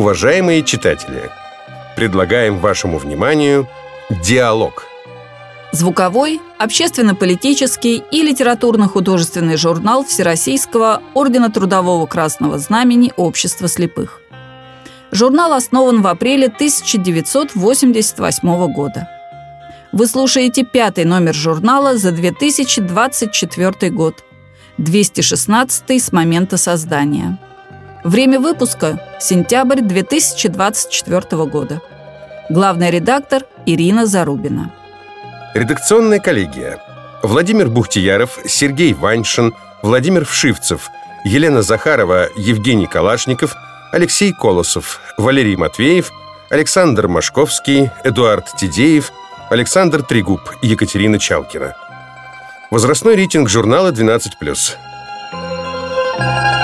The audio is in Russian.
Уважаемые читатели, предлагаем вашему вниманию «Диалог». Звуковой, общественно-политический и литературно-художественный журнал Всероссийского ордена Трудового Красного Знамени Общества слепых. Журнал основан в апреле 1988 года. Вы слушаете 5-й номер журнала за 2024 год, 216-й с момента создания. Время выпуска – сентябрь 2024 года. Главный редактор Ирина Зарубина. Редакционная коллегия: Владимир Бухтияров, Сергей Ваньшин, Владимир Вшивцев, Елена Захарова, Евгений Калашников, Алексей Колосов, Валерий Матвеев, Александр Машковский, Эдуард Тидеев, Александр Трегуб, Екатерина Чалкина. Возрастной рейтинг журнала 12+.